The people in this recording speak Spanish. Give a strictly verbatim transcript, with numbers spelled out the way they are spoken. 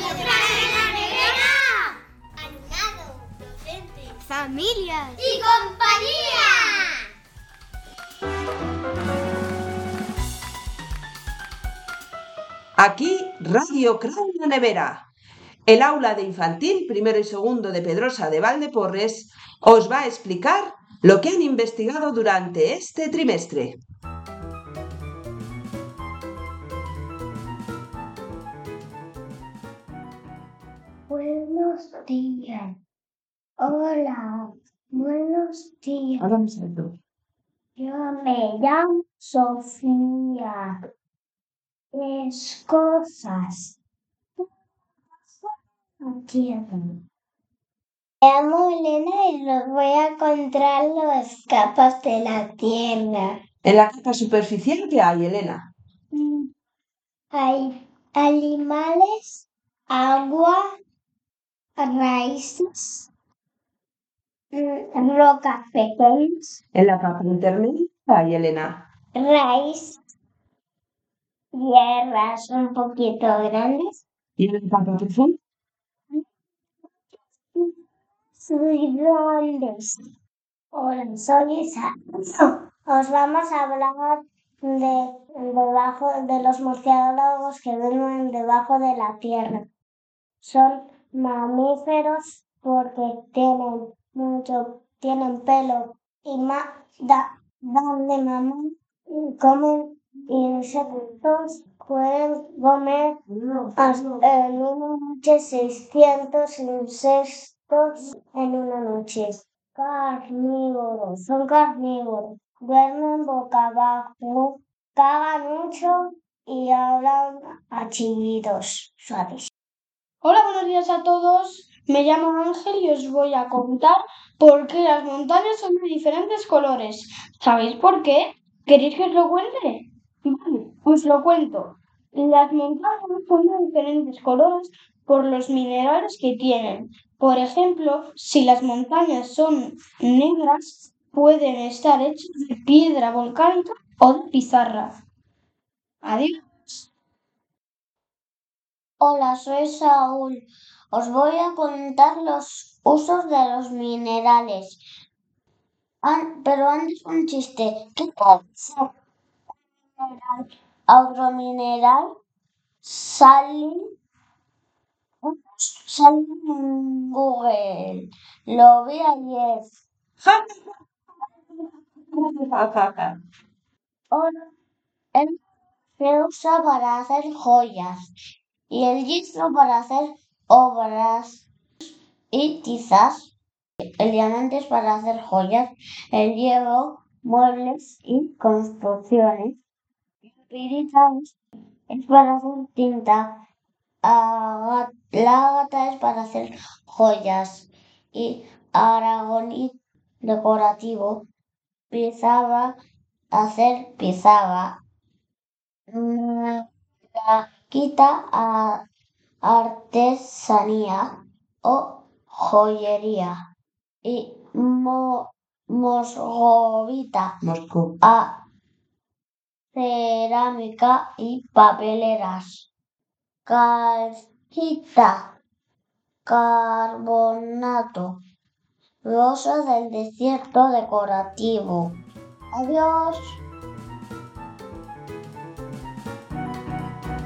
¡Trae la nevera! Alumnado, docentes, familias y compañía. Aquí Radio Crae la Nevera. El aula de infantil primero y segundo de Pedrosa de Valdeporres os va a explicar lo que han investigado durante este trimestre. Buenos días. Hola, buenos días. Yo me llamo Sofía. Es cosas. Quiero. Me llamo Elena y les voy a contar las capas de la Tierra. En la capa superficial, ¿qué hay, Elena? Mm, Hay animales, agua, raíces, mm, rocas pequeñas, En la capa intermedia, ¿qué hay, Elena? raíces, tierras un poquito grandes, ¿Y en la capa profunda? muy grandes. Hola, soy Isa. Os vamos a hablar de, debajo, de los murciélagos que viven debajo de la tierra. Son mamíferos porque tienen mucho, tienen pelo y ma, da, dan de mamar y comen insectos. Pueden comer hasta en una noche seiscientos insectos en una noche. Carnívoros, son carnívoros. Duermen boca abajo, cagan mucho y hablan a chillidos suaves. Hola, buenos días a todos. Me llamo Ángel y os voy a contar por qué las montañas son de diferentes colores. ¿Sabéis por qué? ¿Queréis que os lo cuente? Vale, os lo cuento. Las montañas son de diferentes colores por los minerales que tienen. Por ejemplo, si las montañas son negras, pueden estar hechas de piedra volcánica o de pizarra. Adiós. Hola, soy Saúl. Os voy a contar los usos de los minerales. An- pero antes un chiste. ¿Qué tal? Un mineral a otro mineral salen, salen en Google. Lo vi ayer. Ahora, él se usa para hacer joyas y el yeso para hacer obras y tizas. El diamante es para hacer joyas, el hierro, muebles y construcciones. La pirita es, es para hacer tinta, aga- la ágata es para hacer joyas y aragonit decorativo, pizarra, hacer pizarra, mm, la quita a artesanía o joyería y mo, mosgovita Moscú. a cerámica y papeleras. Calcita, carbonato, rosa del desierto decorativo. Adiós.